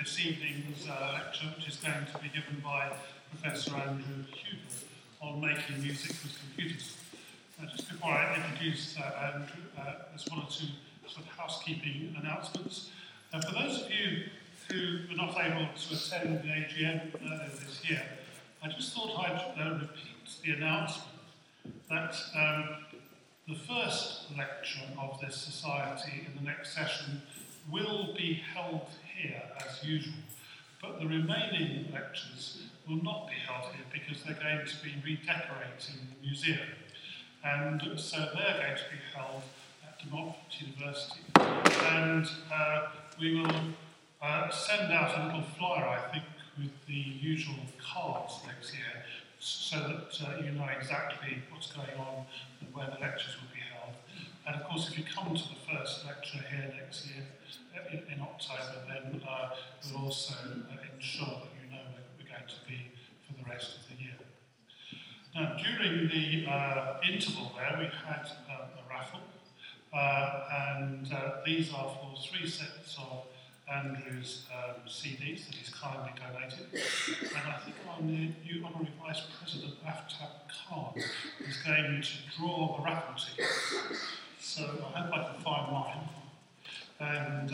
this evening's lecture, which is going to be given by Professor Andrew Hugill on making music with computers. Just before I introduce Andrew, there's one or two sort of housekeeping announcements. For those of you who were not able to attend the AGM earlier this year, I just thought I'd repeat the announcement that the first lecture of this society in the next session will be held here as usual, but the remaining lectures will not be held here because they're going to be redecorating the museum. And so they're going to be held at De Montfort University. And we will send out a little flyer, I think, with the usual cards next year, so that you know exactly what's going on and where the lectures will be held. And of course, if you come to the first lecture here next year, in October, then we'll also ensure that you know where we're going to be for the rest of the year. Now, during the interval there, we've had a raffle, and these are for 3 sets of Andrew's CDs that he's kindly donated. And I think our new honorary vice president, Aftab Khan, is going to draw the raffle tickets. So I hope I can find mine. And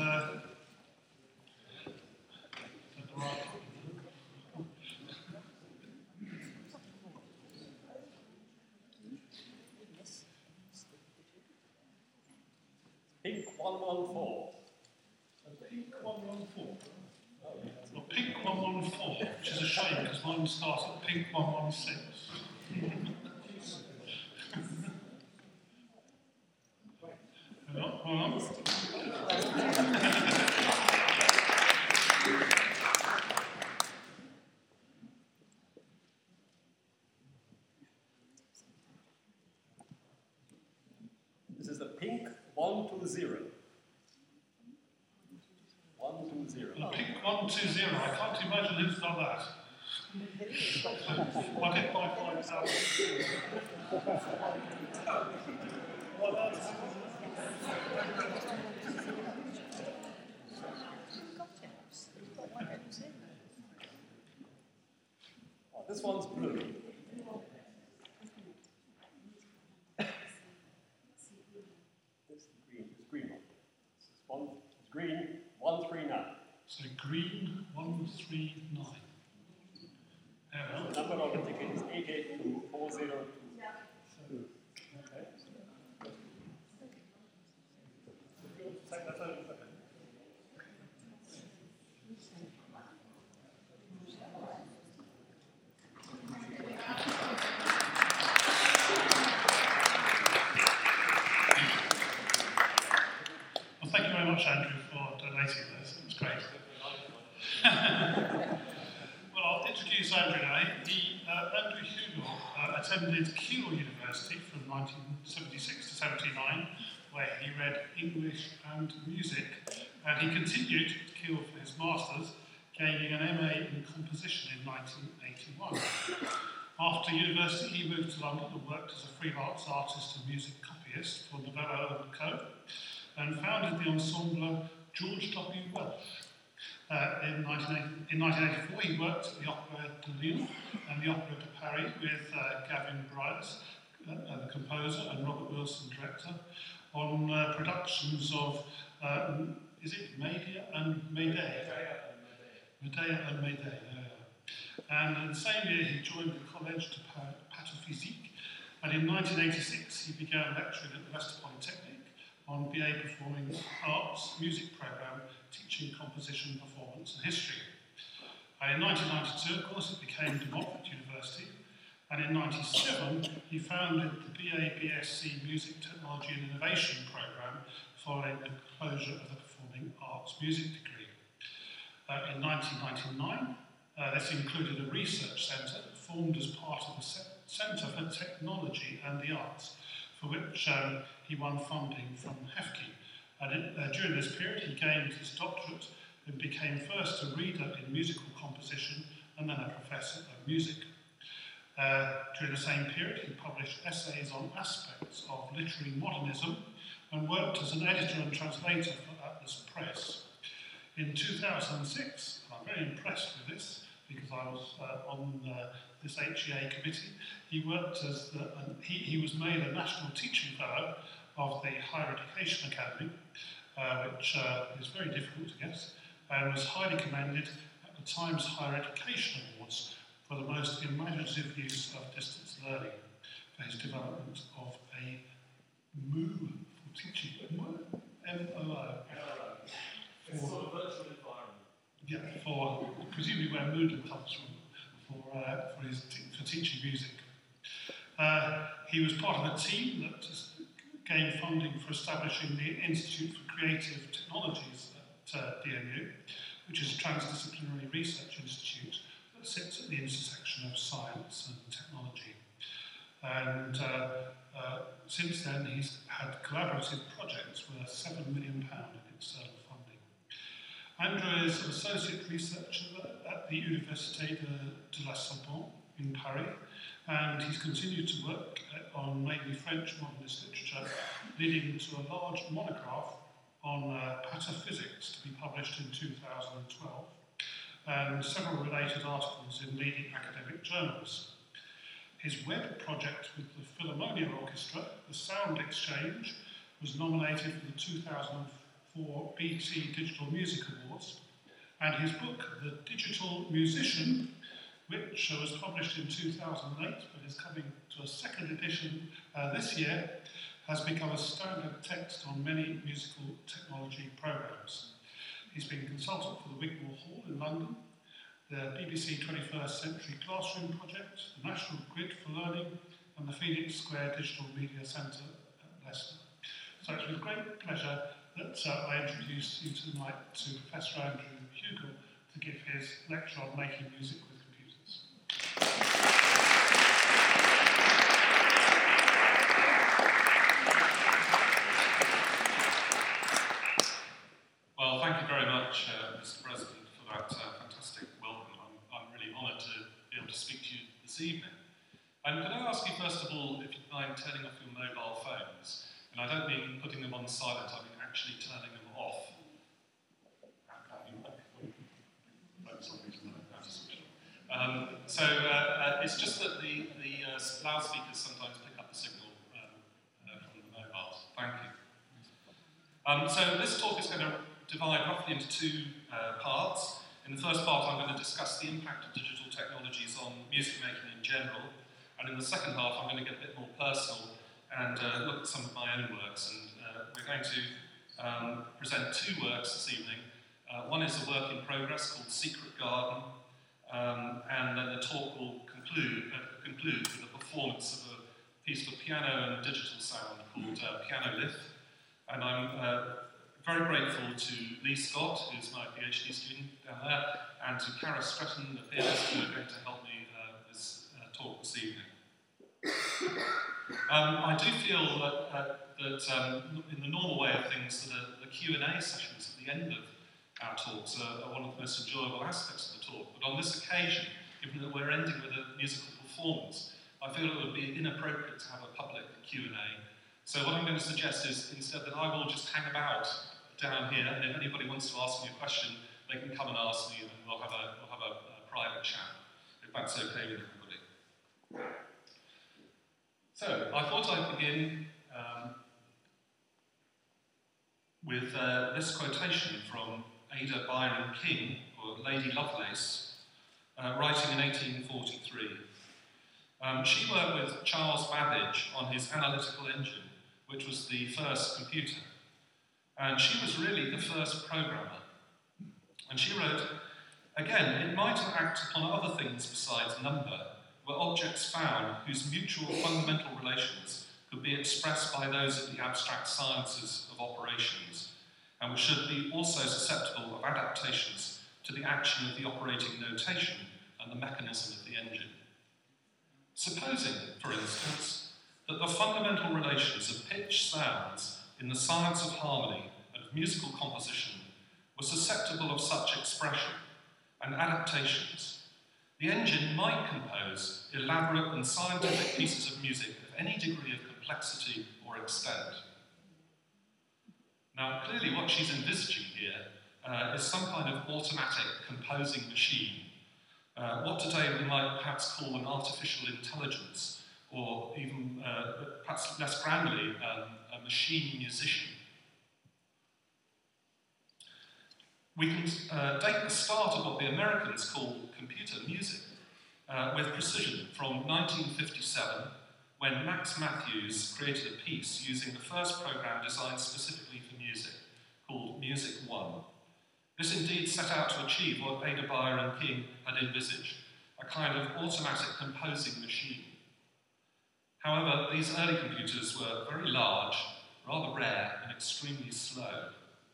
Pink 114. Pink 114. Well, Pink 114, which is a shame because mine starts at Pink 116. Hold on. This is the Pink 120. 120. The Pink 120, I can't imagine who's done that. What if I find out? What else? Oh, this one's blue. This is green. This green one. This one is green 139. So green 139. The number of the ticket is 88240. Well, thank you very much, Andrew, for donating those. It was great. Well, I'll introduce Andrew now. Andrew Hugill attended Keele University from 1976 to 79, where he read English and music, and he continued at Keele for his master's, gaining an MA in composition in 1981. After university, he moved to London and worked as a freelance artist and music copyist for Novello & Co., and founded the ensemble George W. Welsh. In 1984, he worked at the Opera de Lyon and the Opera de Paris with Gavin Bryce, the composer, and Robert Wilson, director, on productions of, is it Medea and Medea? Medea and Medea, yeah. And in the same year, he joined the Collège de Pataphysique, and in 1986, he began lecturing at the Leicester Polytechnic on BA Performing Arts music programme, teaching composition, performance and history. And in 1992, of course, it became De Montfort University, and in 1997, he founded the BA BSc Music Technology and Innovation programme following the closure of the Performing Arts music degree. In 1999, this included a research centre formed as part of the Centre for Technology and the Arts, for which he won funding from HEFCE. And during this period, he gained his doctorate and became first a reader in musical composition and then a professor of music. During the same period, he published essays on aspects of literary modernism and worked as an editor and translator for Atlas Press. In 2006, I'm very impressed with this because I was on this HEA committee. He worked as he was made a National Teaching Fellow of the Higher Education Academy, which is very difficult to get, and was highly commended at the Times Higher Education Awards for the most imaginative use of distance learning for his development of a MOO for teaching. M-O-O. It's a sort of virtual environment. Yeah, for presumably where Moodle comes from, for teaching music. He was part of a team that gained funding for establishing the Institute for Creative Technologies at DMU, which is a transdisciplinary research institute that sits at the intersection of science and technology. And since then, he's had collaborative projects worth £7 million in external funding. Andrew is an associate researcher at the Université de la Sorbonne in Paris, and he's continued to work on mainly French modernist literature, leading to a large monograph on pataphysics to be published in 2012, and several related articles in leading academic journals. His web project with the Philharmonia Orchestra, the Sound Exchange, was nominated for the 2004 BT Digital Music Awards, and his book, The Digital Musician, which was published in 2008 but is coming to a second edition this year, has become a standard text on many musical technology programmes. He's been consultant for the Wigmore Hall in London, the BBC 21st Century Classroom Project, the National Grid for Learning, and the Phoenix Square Digital Media Centre at Leicester. So it's with great pleasure that I introduce you tonight to Professor Andrew Hugill to give his lecture on making music with computers. Well, thank you very much, Mr. President, for that fantastic welcome. I'm really honoured to be able to speak to you this evening. And could I ask you, first of all, if you'd mind turning off your mobile phones? And I don't mean putting them on silent, I mean actually turning them off. It's just that the loudspeakers sometimes pick up the signal from the mobiles. Thank you. So this talk is going to divide roughly into two parts. In the first part, I'm going to discuss the impact of digital technologies on music making in general. And in the second half, I'm going to get a bit more personal and look at some of my own works. And we're going to present two works this evening. One is a work in progress called Secret Garden, and then the talk will conclude with a performance of a piece for piano and digital sound called Piano Lith. And I'm very grateful to Lee Scott, who's my PhD student down there, and to Cara Stretton, the pianist, who are going to help me with this talk this evening. I do feel that in the normal way of things, that the Q&A sessions at the end of our talks are one of the most enjoyable aspects of the talk. But on this occasion, given that we're ending with a musical performance, I feel it would be inappropriate to have a public Q&A. So what I'm going to suggest is instead that I will just hang about down here, and if anybody wants to ask me a question, they can come and ask me, and we'll have a private chat, if that's okay with everybody. So I thought I'd begin with this quotation from Ada Byron King, or Lady Lovelace, writing in 1843. She worked with Charles Babbage on his analytical engine, which was the first computer. And she was really the first programmer. And she wrote, again, it might act upon other things besides number, were objects found whose mutual fundamental relations could be expressed by those of the abstract sciences of operations, and which should be also susceptible of adaptations to the action of the operating notation and the mechanism of the engine. Supposing, for instance, that the fundamental relations of pitch sounds in the science of harmony and of musical composition were susceptible of such expression and adaptations, the engine might compose elaborate and scientific pieces of music of any degree of complexity or extent. Now, clearly what she's envisaging here is some kind of automatic composing machine. What today we might perhaps call an artificial intelligence, or even perhaps less grandly, a machine musician. We can date the start of what the Americans call computer music with precision from 1957, when Max Matthews created a piece using the first program designed specifically for music, called Music 1. This indeed set out to achieve what Ada Beyer and King had envisaged, a kind of automatic composing machine. However, these early computers were very large, rather rare, and extremely slow.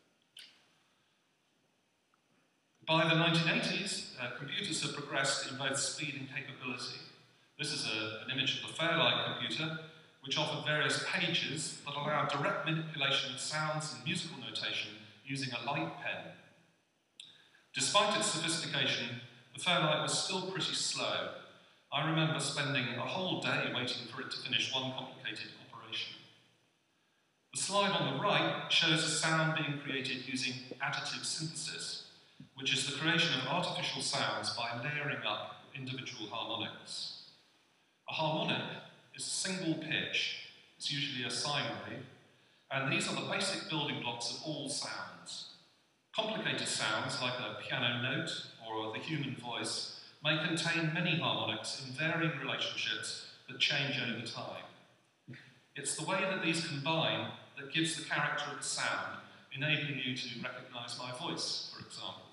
By the 1980s, computers have progressed in both speed and capability. This is an image of the Fairlight computer, which offered various pages that allowed direct manipulation of sounds and musical notation using a light pen. Despite its sophistication, the Fairlight was still pretty slow. I remember spending a whole day waiting for it to finish one complicated operation. The slide on the right shows a sound being created using additive synthesis, which is the creation of artificial sounds by layering up individual harmonics. A harmonic is a single pitch, it's usually a sine wave, and these are the basic building blocks of all sounds. Complicated sounds, like a piano note or the human voice, may contain many harmonics in varying relationships that change over time. It's the way that these combine that gives the character of the sound, enabling you to recognise my voice, for example.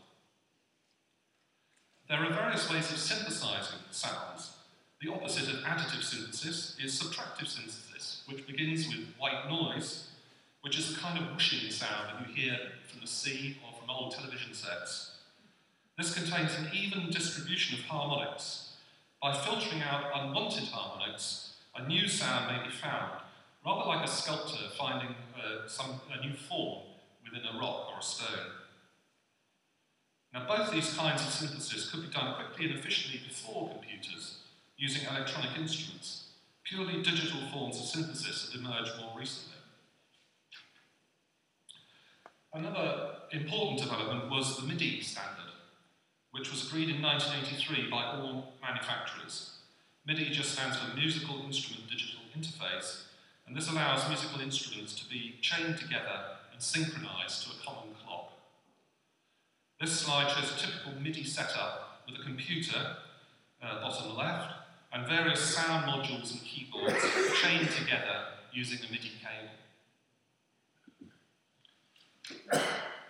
There are various ways of synthesising sounds. The opposite of additive synthesis is subtractive synthesis, which begins with white noise, which is a kind of whooshing sound that you hear from the sea or from old television sets. This contains an even distribution of harmonics. By filtering out unwanted harmonics, a new sound may be found, rather like a sculptor finding a new form within a rock or a stone. Now, both these kinds of synthesis could be done quickly and efficiently before computers, using electronic instruments. Purely digital forms of synthesis have emerged more recently. Another important development was the MIDI standard, which was agreed in 1983 by all manufacturers. MIDI just stands for Musical Instrument Digital Interface, and this allows musical instruments to be chained together and synchronized to a common clock. This slide shows a typical MIDI setup with a computer, bottom left, and various sound modules and keyboards chained together using a MIDI cable.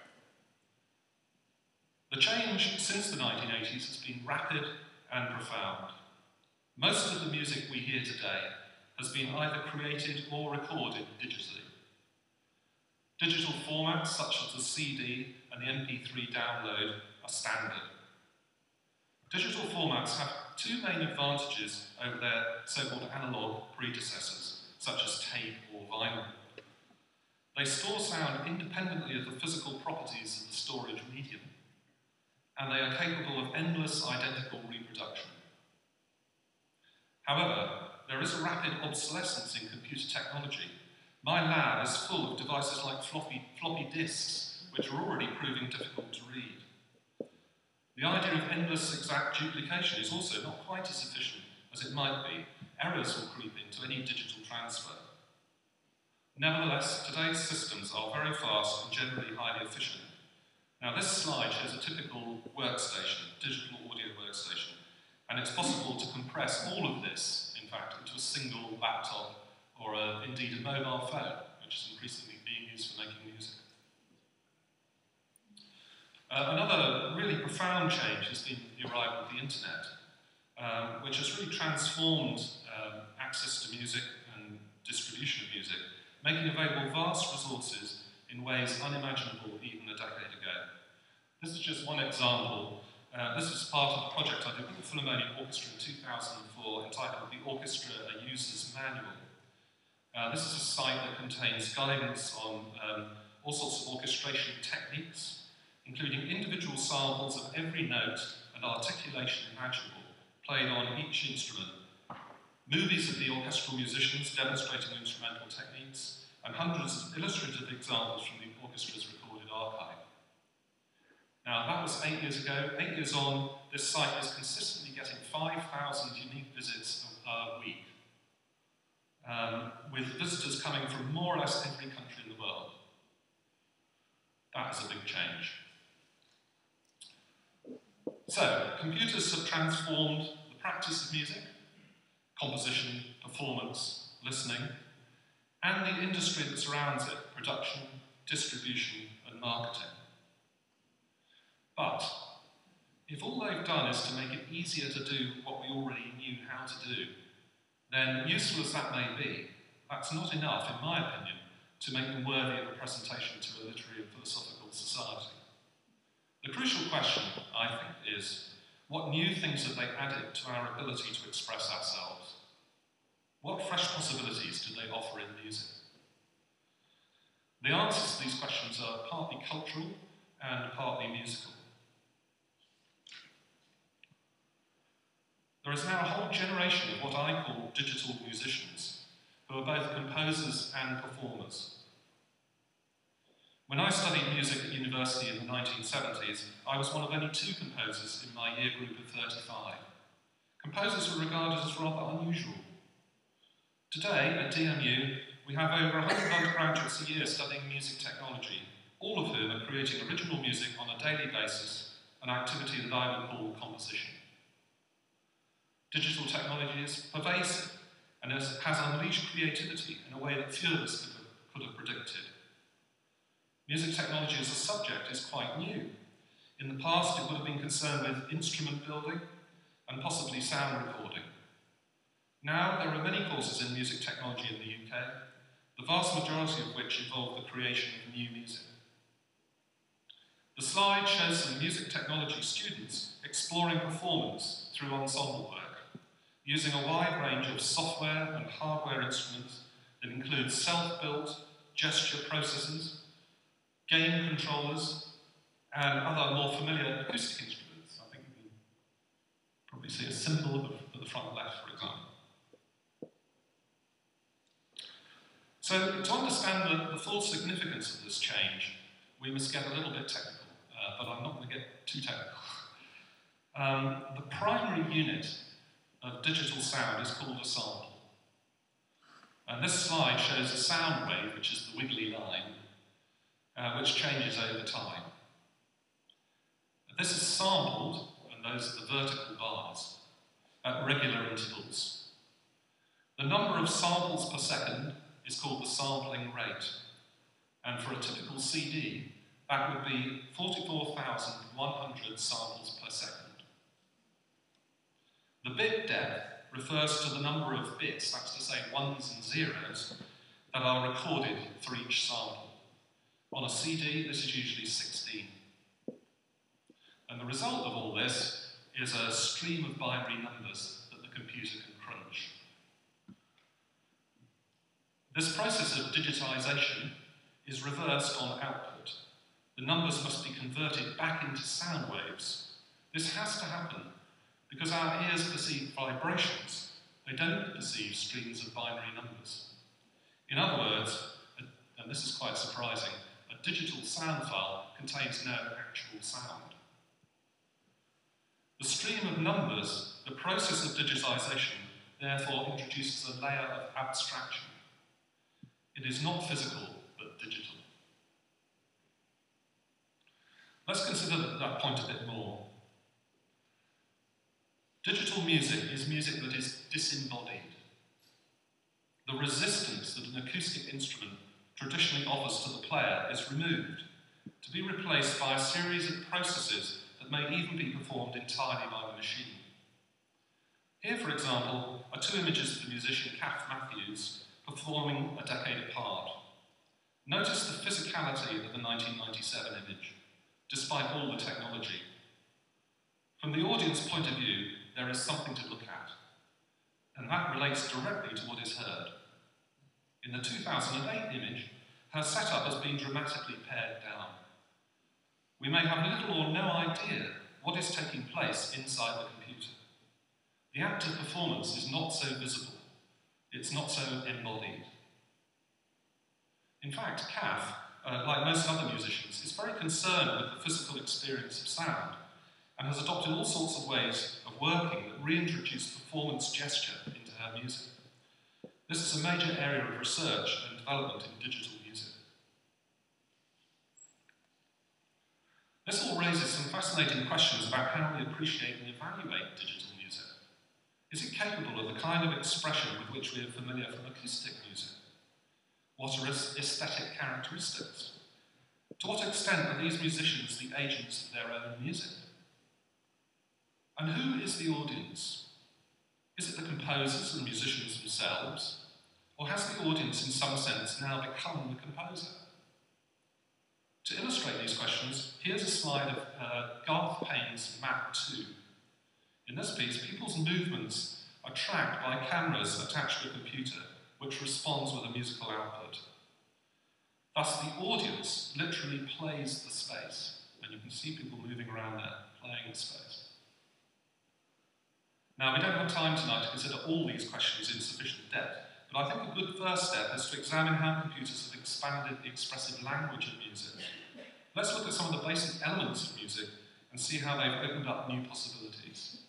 The change since the 1980s has been rapid and profound. Most of the music we hear today has been either created or recorded digitally. Digital formats such as the CD and the MP3 download are standard. Digital formats have two main advantages over their so-called analog predecessors, such as tape or vinyl. They store sound independently of the physical properties of the storage medium, and they are capable of endless identical reproduction. However, there is a rapid obsolescence in computer technology. My lab is full of devices like floppy disks, which are already proving difficult to read. The idea of endless exact duplication is also not quite as efficient as it might be. Errors will creep into any digital transfer. Nevertheless, today's systems are very fast and generally highly efficient. Now, this slide shows a typical workstation, digital audio workstation, and it's possible to compress all of this, in fact, into a single laptop or indeed a mobile phone, which is increasingly being used for making music. Another really profound change has been the arrival of the internet, which has really transformed access to music and distribution of music, making available vast resources in ways unimaginable even a decade ago. This is just one example. This was part of a project I did with the Philharmonic Orchestra in 2004 entitled The Orchestra, A User's Manual. This is a site that contains guidance on all sorts of orchestration techniques, including individual samples of every note and articulation imaginable, played on each instrument, movies of the orchestral musicians demonstrating instrumental techniques, and hundreds of illustrative examples from the orchestra's recorded archive. Now, that was 8 years ago. 8 years on, this site is consistently getting 5,000 unique visits a week, with visitors coming from more or less every country in the world. That is a big change. So, computers have transformed the practice of music, composition, performance, listening, and the industry that surrounds it, production, distribution, and marketing. But if all they've done is to make it easier to do what we already knew how to do, then useful as that may be, that's not enough, in my opinion, to make them worthy of a presentation to a literary and philosophical society. The crucial question, I think, is what new things have they added to our ability to express ourselves? What fresh possibilities do they offer in music? The answers to these questions are partly cultural and partly musical. There is now a whole generation of what I call digital musicians, who are both composers and performers. When I studied music at university in the 1970s, I was one of only 2 composers in my year group of 35. Composers were regarded as rather unusual. Today, at DMU, we have over 100 undergraduates a year studying music technology, all of whom are creating original music on a daily basis, an activity that I would call composition. Digital technology is pervasive and has unleashed creativity in a way that few of us could have predicted. Music technology as a subject is quite new. In the past, it would have been concerned with instrument building and possibly sound recording. Now, there are many courses in music technology in the UK, the vast majority of which involve the creation of new music. The slide shows some music technology students exploring performance through ensemble work, using a wide range of software and hardware instruments that include self-built gesture processors, game controllers, and other more familiar acoustic instruments. I think you can probably see a symbol at the front left, for example. So, to understand the full significance of this change, we must get a little bit technical, but I'm not going to get too technical. The primary unit of digital sound is called a sample. And this slide shows a sound wave, which is the wiggly line, which changes over time. This is sampled, and those are the vertical bars, at regular intervals. The number of samples per second is called the sampling rate, and for a typical CD, that would be 44,100 samples per second. The bit depth refers to the number of bits, that's to say ones and zeros, that are recorded for each sample. On a CD, this is usually 16. And the result of all this is a stream of binary numbers that the computer can crunch. This process of digitization is reversed on output. The numbers must be converted back into sound waves. This has to happen because our ears perceive vibrations. They don't perceive streams of binary numbers. In other words, and this is quite surprising, a digital sound file contains no actual sound. The stream of numbers, the process of digitization, therefore introduces a layer of abstraction. It is not physical, but digital. Let's consider that point a bit more. Digital music is music that is disembodied. The resistance that an acoustic instrument traditionally offers to the player is removed, to be replaced by a series of processes that may even be performed entirely by the machine. Here, for example, are 2 images of the musician Kath Matthews performing a decade apart. Notice the physicality of the 1997 image, despite all the technology. From the audience point of view, there is something to look at, and that relates directly to what is heard. In the 2008 image, her setup has been dramatically pared down. We may have little or no idea what is taking place inside the computer. The active performance is not so visible. It's not so embodied. In fact, Kath like most other musicians, is very concerned with the physical experience of sound and has adopted all sorts of ways of working that reintroduce performance gesture into her music. This is a major area of research and development in digital music. This all raises some fascinating questions about how we appreciate and evaluate digital music. Is it capable of the kind of expression with which we are familiar from acoustic music? What are its aesthetic characteristics? To what extent are these musicians the agents of their own music? And who is the audience? Is it the composers and musicians themselves? Or has the audience in some sense now become the composer? To illustrate these questions, here's a slide of Garth Payne's Map 2. In this piece, people's movements are tracked by cameras attached to a computer, which responds with a musical output. Thus, the audience literally plays the space, and you can see people moving around there, playing the space. Now, we don't have time tonight to consider all these questions in sufficient depth, but I think a good first step is to examine how computers have expanded the expressive language of music. Let's look at some of the basic elements of music and see how they've opened up new possibilities.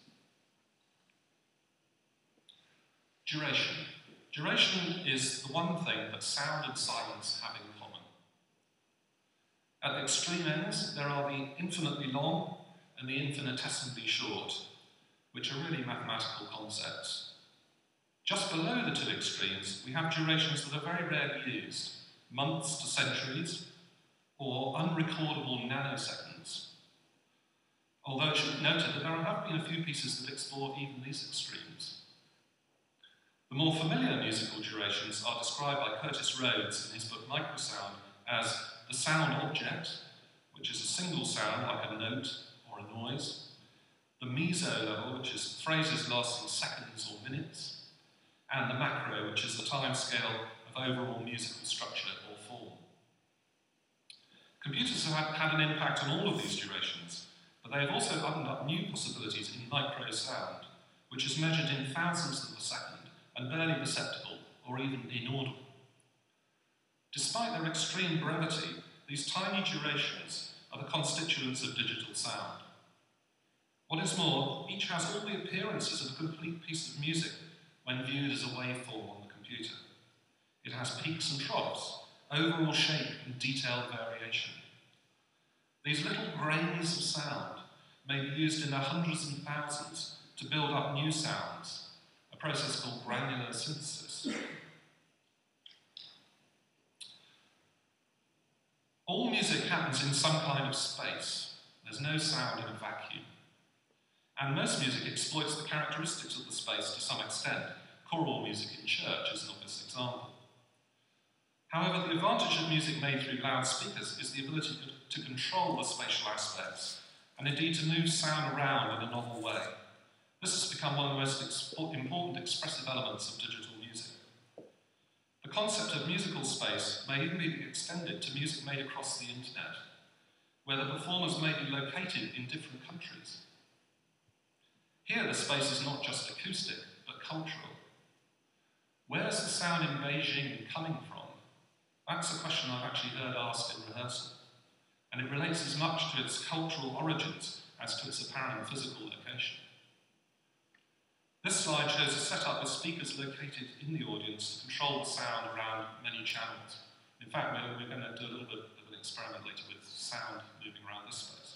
Duration. Duration is the one thing that sound and silence have in common. At the extreme ends, there are the infinitely long and the infinitesimally short, which are really mathematical concepts. Just below the two extremes, we have durations that are very rarely used, months to centuries, or unrecordable nanoseconds. Although it should be noted that there have been a few pieces that explore even these extremes. The more familiar musical durations are described by Curtis Rhodes in his book Microsound as the sound object, which is a single sound like a note or a noise, the meso level, which is phrases lasting seconds or minutes, and the macro, which is the time scale of overall musical structure or form. Computers have had an impact on all of these durations, but they have also opened up new possibilities in micro sound, which is measured in thousandths of a second and barely perceptible or even inaudible. Despite their extreme brevity, these tiny durations are the constituents of digital sound. What is more, each has all the appearances of a complete piece of music when viewed as a waveform on the computer. It has peaks and troughs, overall shape and detailed variation. These little grains of sound may be used in their hundreds and thousands to build up new sounds, a process called granular synthesis. All music happens in some kind of space. There's no sound in a vacuum. And most music exploits the characteristics of the space to some extent. Choral music in church is an obvious example. However, the advantage of music made through loudspeakers is the ability to control the spatial aspects, and indeed to move sound around in a novel way. This has become one of the most important expressive elements of digital music. The concept of musical space may even be extended to music made across the internet, where the performers may be located in different countries. Here, the space is not just acoustic, but cultural. Where's the sound in Beijing coming from? That's a question I've actually heard asked in rehearsal, and it relates as much to its cultural origins as to its apparent physical location. This slide shows a setup with speakers located in the audience to control the sound around many channels. In fact, we're going to do a little bit of an experiment later with sound moving around this space.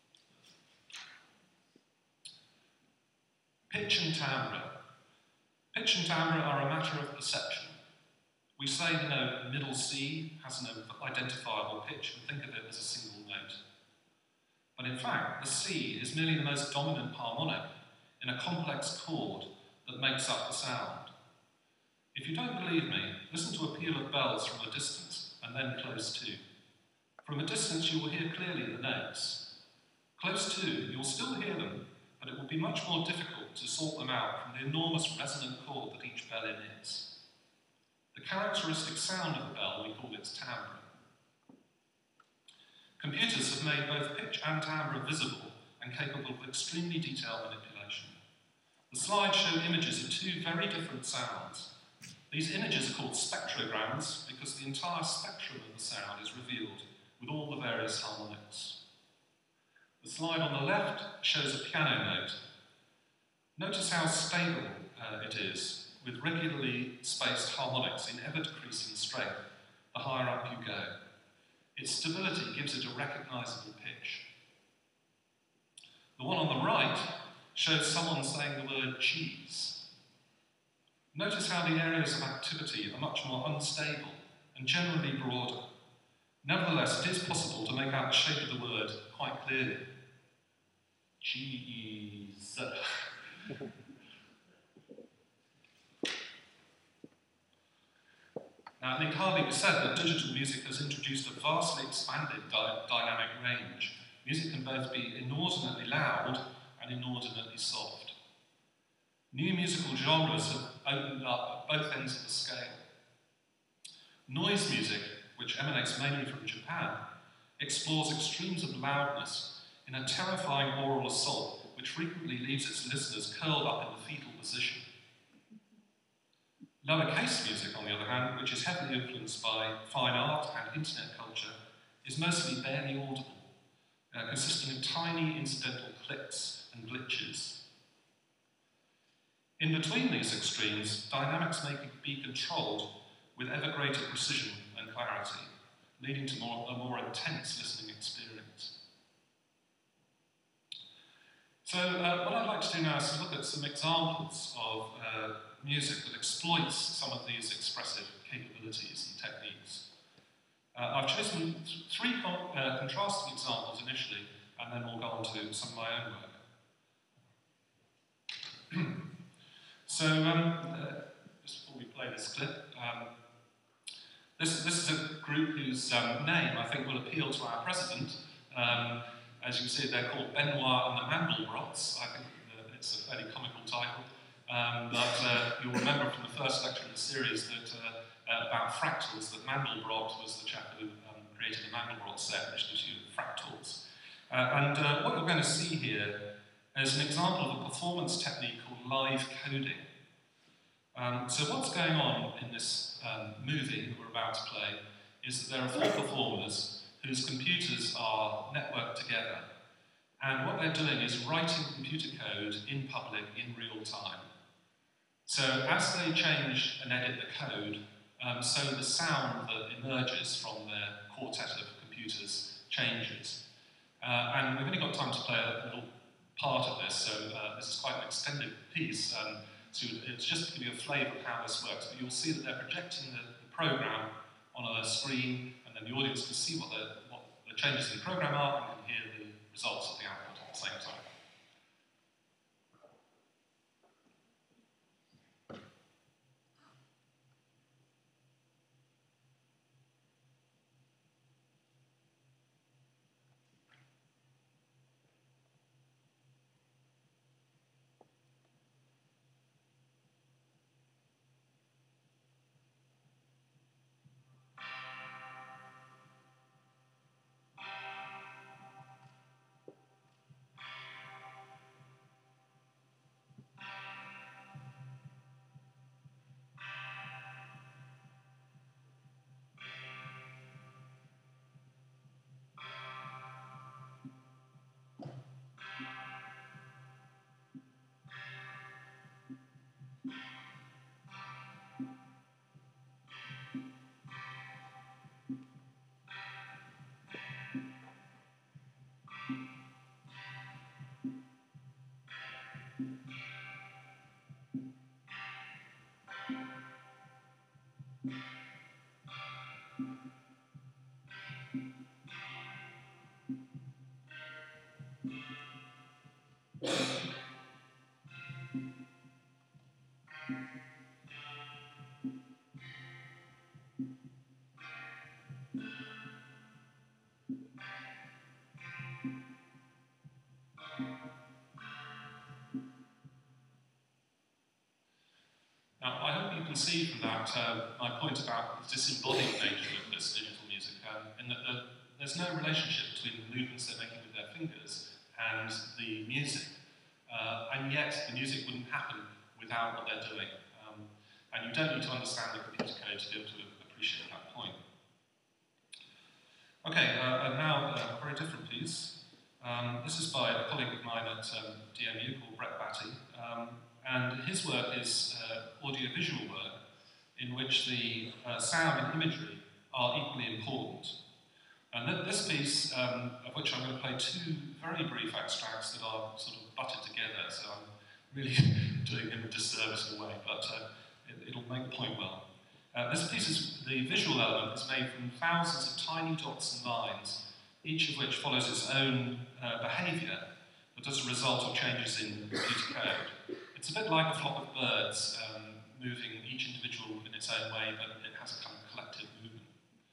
Pitch and timbre. Pitch and timbre are a matter of perception. We say the note middle C has an identifiable pitch and think of it as a single note. But in fact, the C is merely the most dominant harmonic in a complex chord that makes up the sound. If you don't believe me, listen to a peal of bells from a distance and then close to. From a distance you will hear clearly the notes. Close to, you'll still hear them, but it will be much more difficult to sort them out from the enormous resonant chord that each bell emits. The characteristic sound of the bell, we call its timbre. Computers have made both pitch and timbre visible and capable of extremely detailed manipulation. The slides show images of two very different sounds. These images are called spectrograms because the entire spectrum of the sound is revealed with all the various harmonics. The slide on the left shows a piano note. Notice how stable it is, with regularly spaced harmonics in ever-decreasing strength the higher up you go. Its stability gives it a recognisable pitch. The one on the right shows someone saying the word cheese. Notice how the areas of activity are much more unstable and generally broader. Nevertheless, it is possible to make out the shape of the word quite clearly. Cheese. Now, it need hardly be said that digital music has introduced a vastly expanded dynamic range. Music can both be inordinately loud and inordinately soft. New musical genres have opened up at both ends of the scale. Noise music, which emanates mainly from Japan, explores extremes of loudness in a terrifying oral assault which frequently leaves its listeners curled up in the fetal position. Lowercase music, on the other hand, which is heavily influenced by fine art and internet culture, is mostly barely audible, consisting of tiny incidental clicks and glitches. In between these extremes, dynamics may be controlled with ever greater precision and clarity, leading to a more intense listening experience. So what I'd like to do now is to look at some examples of music that exploits some of these expressive capabilities and techniques. I've chosen three contrasting examples initially, and then we'll go on to some of my own work. So, just before we play this clip, this is a group whose name I think will appeal to our president. As you can see, they're called Benoit and the Mandelbrots. I think it's a fairly comical title. But you'll remember from the first lecture in the series that about fractals, that Mandelbrot was the chap who created the Mandelbrot set, which gives you fractals. And what you're going to see here is an example of a performance technique called live coding. So what's going on in this movie that we're about to play is that there are four performers whose computers are networked together. And what they're doing is writing computer code in public in real time. So as they change and edit the code, so the sound that emerges from their quartet of computers changes. And we've only got time to play a little part of this, so this is quite an extended piece. So it's just to give you a flavour of how this works. But you'll see that they're projecting the program on a screen, and then the audience can see what the changes in the program are and can hear the results of the output at the same time. Now, I hope you can see from that my point about the disembodied nature of this digital music, in that there's no relationship between the movements they're making with their fingers and the music, and yet the music wouldn't happen without what they're doing. And you don't need to understand the computer code to be able to appreciate that point. Okay, and now a very different piece. This is by a colleague of mine at DMU called Brett Batty, and his work is audiovisual work in which the sound and imagery are equally important. And this piece, of which I'm going to play two very brief extracts that are sort of butted together, so I'm really doing him a disservice in a way, but it'll make the point well. This piece, the visual element is made from thousands of tiny dots and lines, each of which follows its own behaviour, but as a result of changes in computer code. It's a bit like a flock of birds moving each individual in its own way, but it has a kind of collective movement.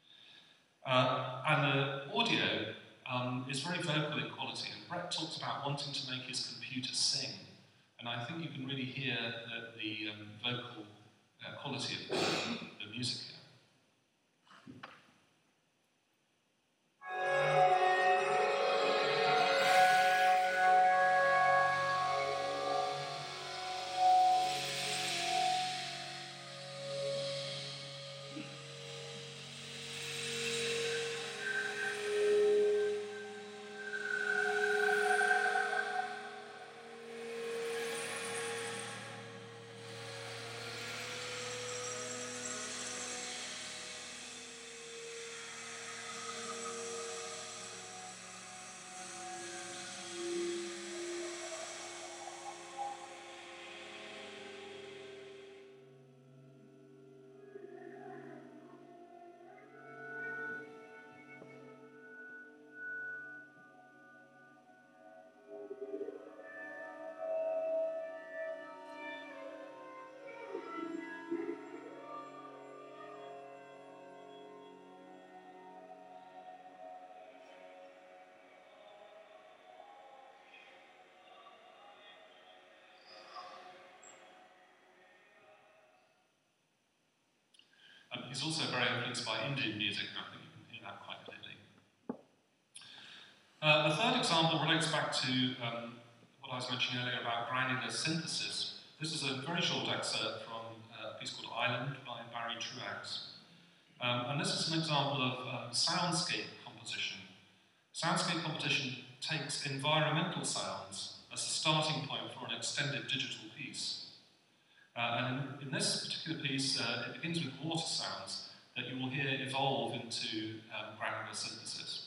And the audio is very vocal in quality, and Brett talks about wanting to make his computer sing, and I think you can really hear the vocal quality of the music here. He's also very influenced by Indian music, and I think you can hear that quite clearly. The third example relates back to what I was mentioning earlier about granular synthesis. This is a very short excerpt from a piece called Island by Barry Truax. And this is an example of soundscape composition. Soundscape composition takes environmental sounds as a starting point for an extended digital piece. And in this particular piece, it begins with water sounds that you will hear evolve into granular synthesis.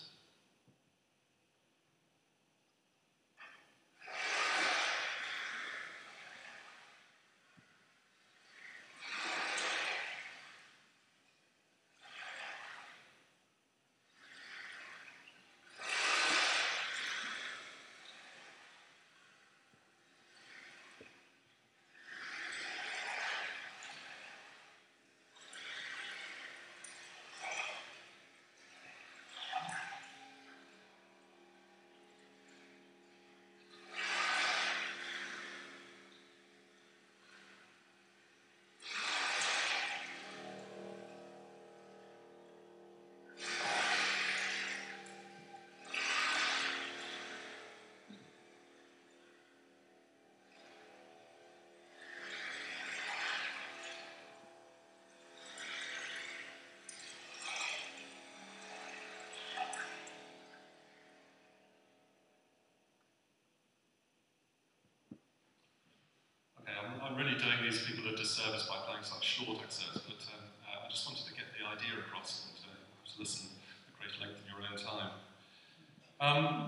I'm really doing these people a disservice by playing such short excerpts, but I just wanted to get the idea across and to listen at great length in your own time.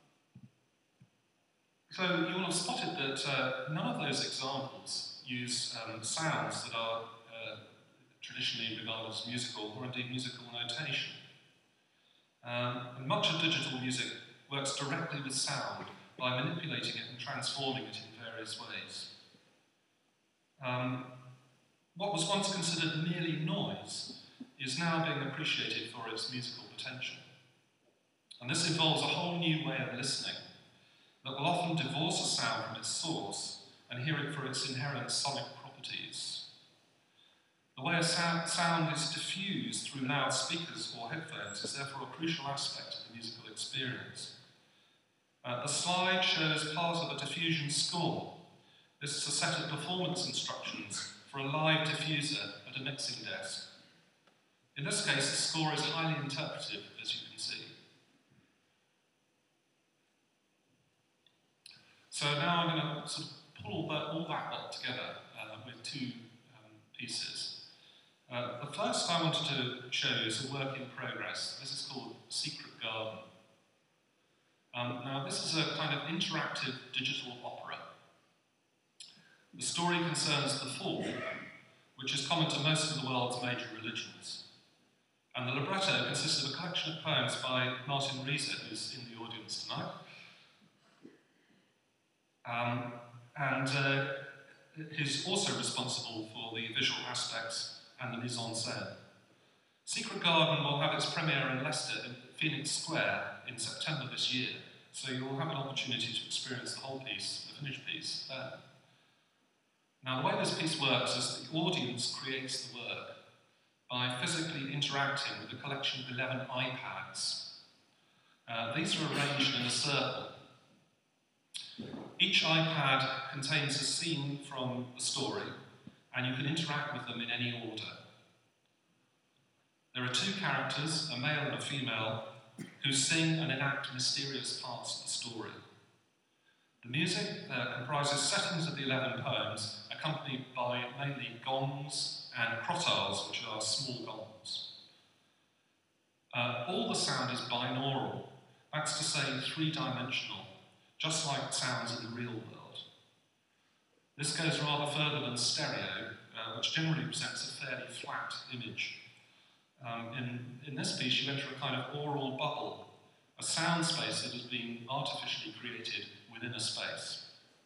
So you will have spotted that none of those examples use sounds that are traditionally regarded as musical or indeed musical notation. And much of digital music works directly with sound by manipulating it and transforming it in various ways. What was once considered merely noise is now being appreciated for its musical potential. And this involves a whole new way of listening that will often divorce a sound from its source and hear it for its inherent sonic properties. The way a sound is diffused through loudspeakers or headphones is therefore a crucial aspect of the musical experience. The slide shows part of a diffusion score. This is a set of performance instructions for a live diffuser at a mixing desk. In this case, the score is highly interpretive, as you can see. So now I'm going to sort of pull all that lot together with two pieces. The first I wanted to show you is a work in progress. This is called Secret Garden. Now, this is a kind of interactive digital opera. The story concerns the fall, which is common to most of the world's major religions. And the libretto consists of a collection of poems by Martin Riese, who's in the audience tonight. He's also responsible for the visual aspects and the mise en scène. Secret Garden will have its premiere in Leicester in Phoenix Square in September this year, so you'll have an opportunity to experience the whole piece, the finished piece, there. Now, the way this piece works is the audience creates the work by physically interacting with a collection of 11 iPads. These are arranged in a circle. Each iPad contains a scene from the story, and you can interact with them in any order. There are two characters, a male and a female, who sing and enact mysterious parts of the story. The music comprises settings of the 11 poems, accompanied by mainly gongs and crotals, which are small gongs. All the sound is binaural, that's to say three-dimensional, just like sounds in the real world. This goes rather further than stereo, which generally presents a fairly flat image. In this piece, you enter a kind of aural bubble, a sound space that has been artificially created within a space.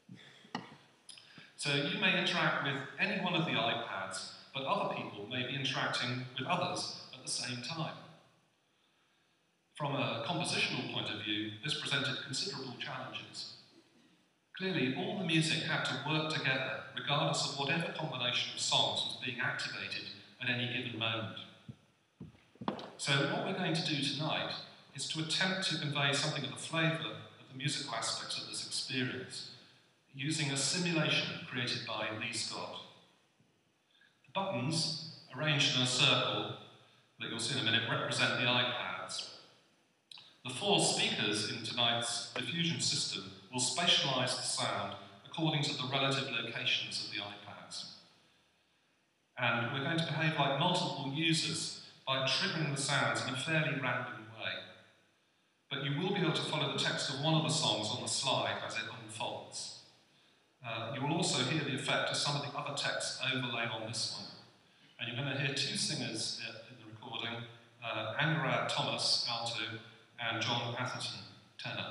So you may interact with any one of the iPads, but other people may be interacting with others at the same time. From a compositional point of view, this presented considerable challenges. Clearly, all the music had to work together, regardless of whatever combination of songs was being activated at any given moment. So what we're going to do tonight is to attempt to convey something of the flavour of the musical aspects of this experience, using a simulation created by Lee Scott. The buttons, arranged in a circle that you'll see in a minute, represent the iPads. The four speakers in tonight's diffusion system will spatialise the sound according to the relative locations of the iPads. And we're going to behave like multiple users by triggering the sounds in a fairly random way. But you will be able to follow the text of one of the songs on the slide as it unfolds. You will also hear the effect of some of the other texts overlaid on this one. And you're going to hear two singers in the recording, Anurag Thomas, alto, and John Atherton, tenor.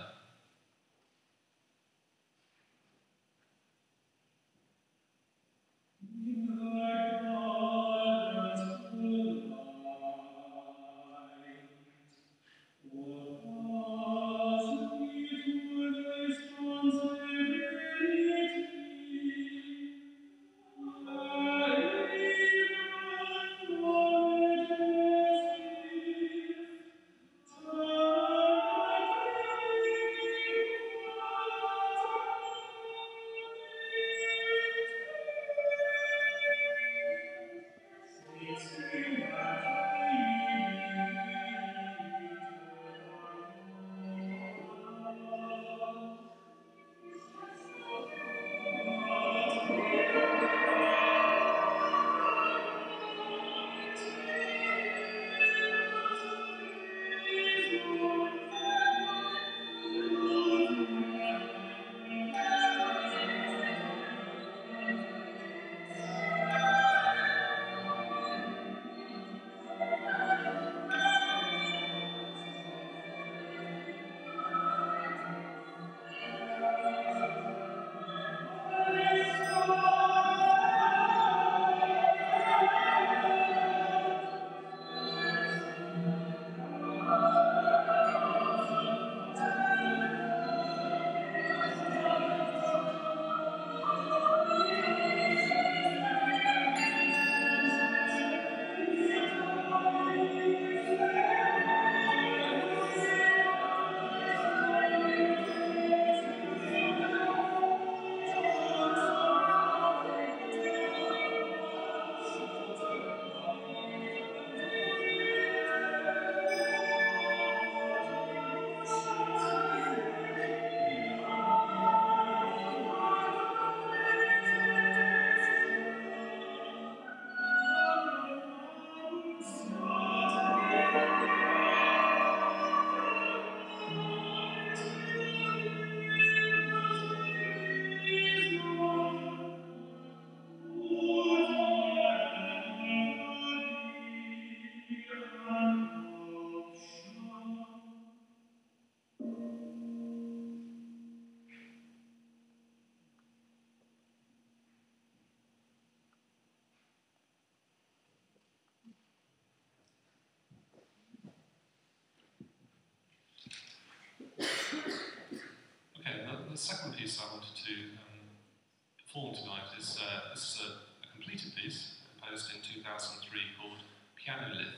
the second piece I wanted to perform tonight is this is a completed piece composed in 2003 called Pianolith.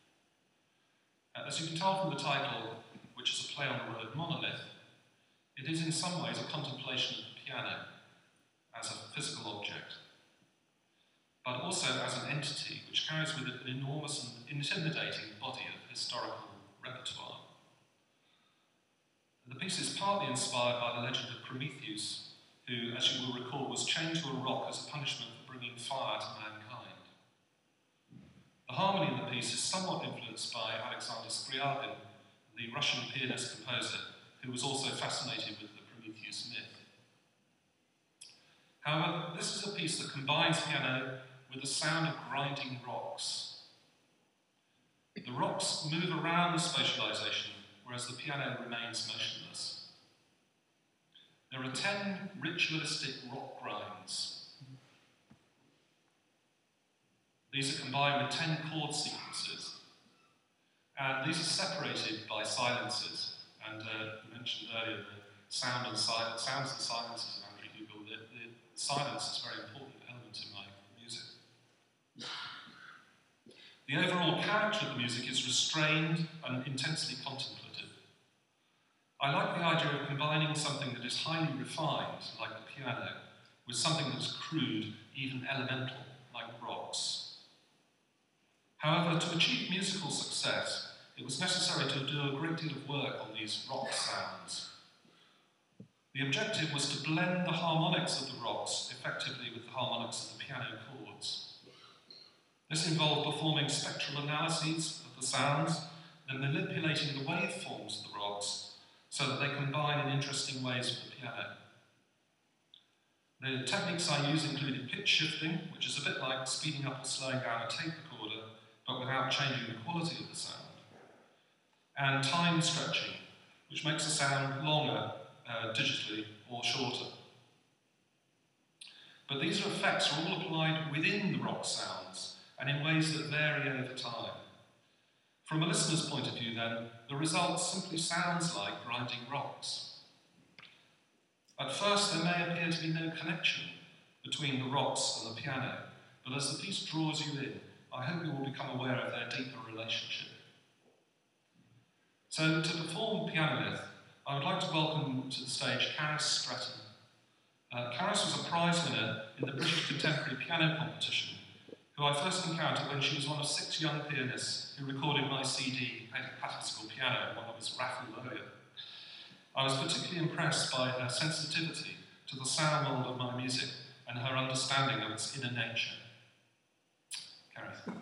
As you can tell from the title, which is a play on the word monolith, it is in some ways a contemplation of the piano as a physical object, but also as an entity which carries with it an enormous and intimidating body of historical repertoire. The piece is partly inspired by the legend of Prometheus, who, as you will recall, was chained to a rock as a punishment for bringing fire to mankind. The harmony in the piece is somewhat influenced by Alexander Scriabin, the Russian pianist-composer, who was also fascinated with the Prometheus myth. However, this is a piece that combines piano with the sound of grinding rocks. The rocks move around the spatialization, whereas the piano remains motionless. There are 10 ritualistic rock grinds. These are combined with 10 chord sequences, and these are separated by silences. And you mentioned earlier the sounds and silences of Andrew Hugel. The silence is a very important element in my music. The overall character of the music is restrained and intensely contemplative. I like the idea of combining something that is highly refined, like the piano, with something that's crude, even elemental, like rocks. However, to achieve musical success, it was necessary to do a great deal of work on these rock sounds. The objective was to blend the harmonics of the rocks effectively with the harmonics of the piano chords. This involved performing spectral analyses of the sounds, then manipulating the waveforms of the rocks so that they combine in interesting ways with the piano. The techniques I used included pitch shifting, which is a bit like speeding up or slowing down a tape recorder, but without changing the quality of the sound, and time stretching, which makes the sound longer digitally or shorter. But these effects are all applied within the rock sounds and in ways that vary over time. From a listener's point of view, then, the result simply sounds like grinding rocks. At first, there may appear to be no connection between the rocks and the piano, but as the piece draws you in, I hope you will become aware of their deeper relationship. So, to perform Pianolith, I would like to welcome to the stage Carys Stretton. Carys was a prize winner in the British Contemporary Piano Competition, who I first encountered when she was one of 6 young pianists who recorded my CD, Classical Piano, when I was Raphael. I was particularly impressed by her sensitivity to the sound world of my music and her understanding of its inner nature. Carys.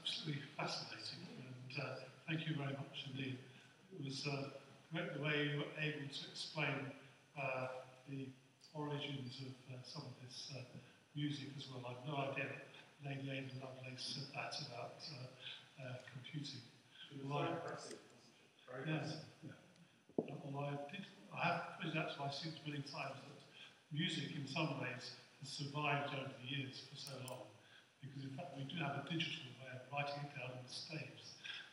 absolutely fascinating, and thank you very much indeed. It was great the way you were able to explain the origins of some of this music as well. I've no idea that Lady Ada Lovelace said that about computing. It was very impressive, wasn't it? Very Yes. impressive. Although I have pointed out to my students many times that music in some ways has survived over the years for so long, because in fact we do have a digital way of writing it down on the staves.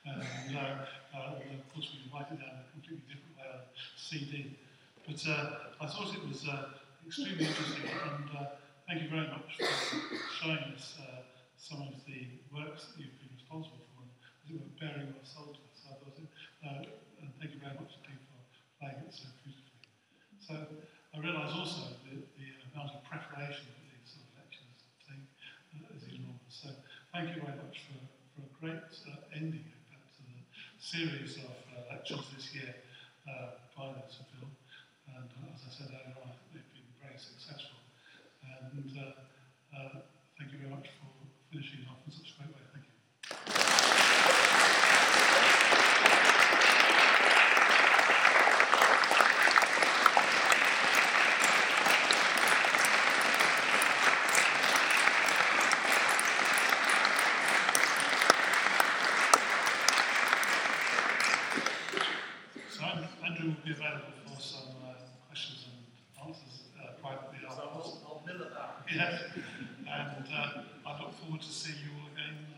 Of course we can write it down in a completely different way on CD. But I thought it was extremely interesting, and thank you very much for showing us some of the works that you've been responsible for, that were bearing your soul to us. I thought and thank you very much indeed for playing it so beautifully. So I realise also the amount of preparation that these sort of lectures take is enormous. So thank you very much for a great ending to the series of lectures this year by Luther Phil. And as I said earlier on, I think they've been very successful. And thank you very much for finishing off in such a great way. Thank you. So Andrew will be available for some questions and answers privately afterwards. I'll mill about. Yes, and I look forward to seeing you all again